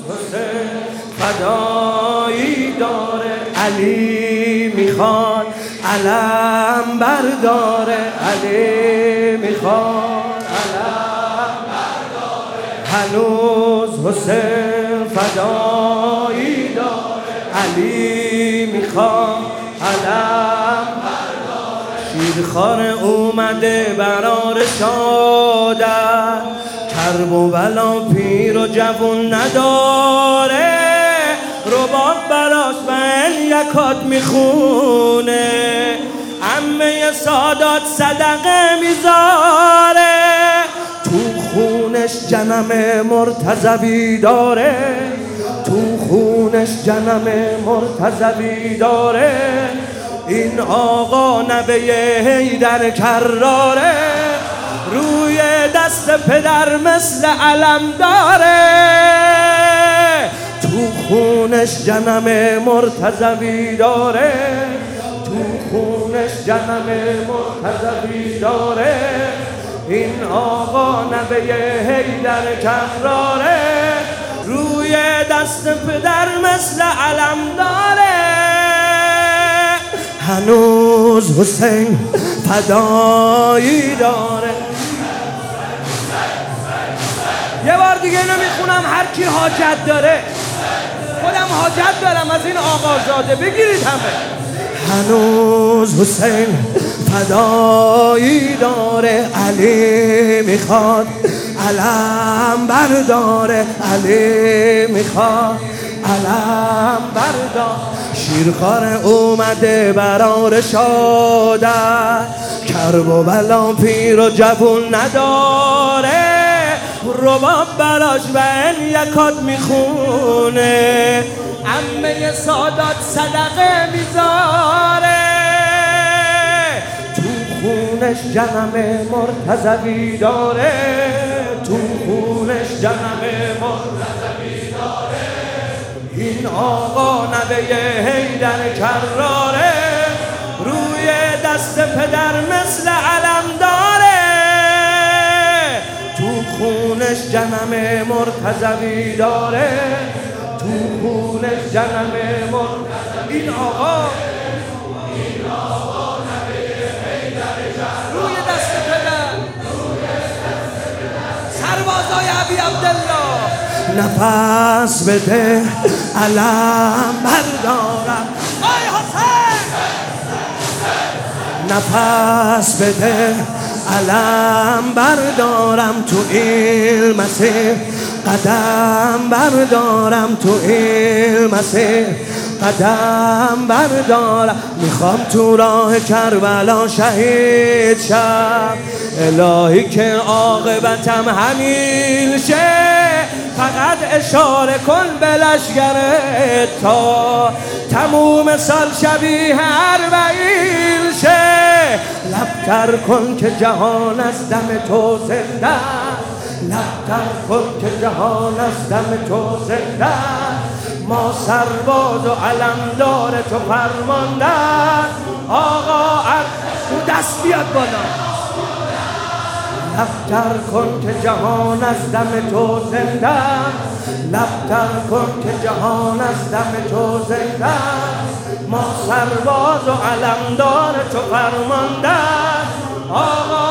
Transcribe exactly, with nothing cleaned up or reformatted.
حسین فدایی داره، علی میخواد علم برداره، علی میخواد علم برداره، هنوز حسین فدایی داره، علی میخواد علم برداره. شیرخوار اومده برار شادت، کرب و بلا پیر و جوون نداره، رباب براش من یکات میخونه، عمه سادات صدقه میذاره، تو خونش جنم مرتضوی داره، تو خونش جنم مرتضوی داره، این آقا نوه حیدر کراره، روی دست پدر مثل علم داره، تو خونش جنم مرتضوی داره، تو خونش جنم مرتضوی داره، این آقا نوه حیدر کراره، روی دست پدر مثل علم داره، هنوز حسین فدایی داره. یه بار دیگه اینو میخونم، هر کی حاجت داره، خودم حاجت دارم از این آقازاده، بگیرید همه. هنوز حسین فدایی داره، علی میخواد علم برداره، علی میخواد علم برداره. شیرخوار اومده برار شادت، کرب و بلا پیر و جوون نداره، رباب براش و این یکات میخونه، عمه سادات صدقه میذاره، تو خونش جنم مرتضوی داره، تو خونش جنم مرتضوی داره، این آقا نوه حیدر کراره، روی دست پدر مثل علم داره، تو خونش جنم مرتضوی داره، تو خونش جنم مرتضوی. این آقا این آقا نوه حیدر کراره، روی دست پدر، سربازای ابی عبدالله، نفس بده علم بردارم، آی حسین نفس بده علم بردارم، تو این مسیر قدم بردارم، تو این مسیر قدم بردارم، میخوام تو راه کربلا شهید شم، الهی که عاقبتم همین شه، فقط اشاره کن به لشگرت تا تموم سال شبیه اربعین شه، لبتر کن که جهان از دم تو زنده، لبتر کن که جهان از دم تو زنده، ما سرباز و علمدار تو فرماندن، آقا تو دست بیاد بالا، لبتر کن که جهان از دم تو زنده، لبتر کن که جهان از دم تو زنده، ما سرباز و علمدار تو فرماندن، آقا